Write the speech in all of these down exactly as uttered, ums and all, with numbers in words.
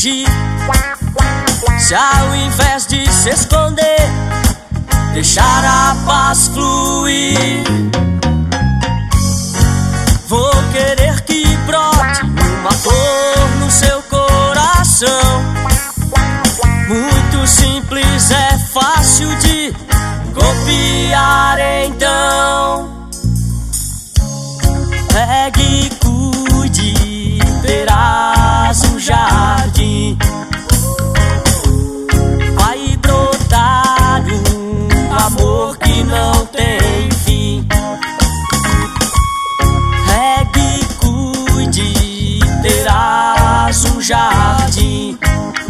fingir. Se ao invés de se esconder, deixar a paz fluir. Vou querer que brote uma dor no seu coração. Muito simples, é fácil de copiar, então pegue e cuide, terás um jardim. Vai brotar um amor que não tem fim. Pegue e cuide, terás um jardim.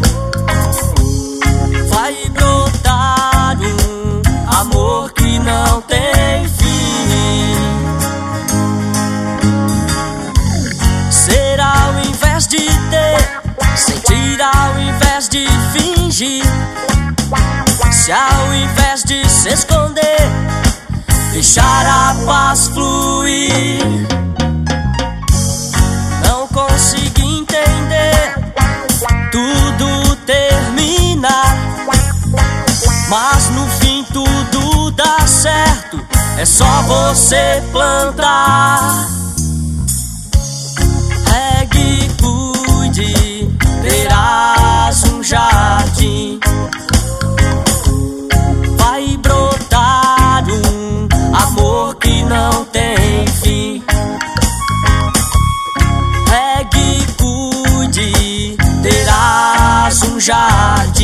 Vai brotar um amor que não tem fim. Ser ao invés de ter, sentir ao invés de fingir. Se ao invés de se esconder, deixar a paz fluir. Não consegui entender tudo terminar, mas no fim tudo dá certo, é só você plantar. Regue e cuide, terás um jardim. Vai brotar um amor que não tem fim. Regue e cuide, terás um jardim.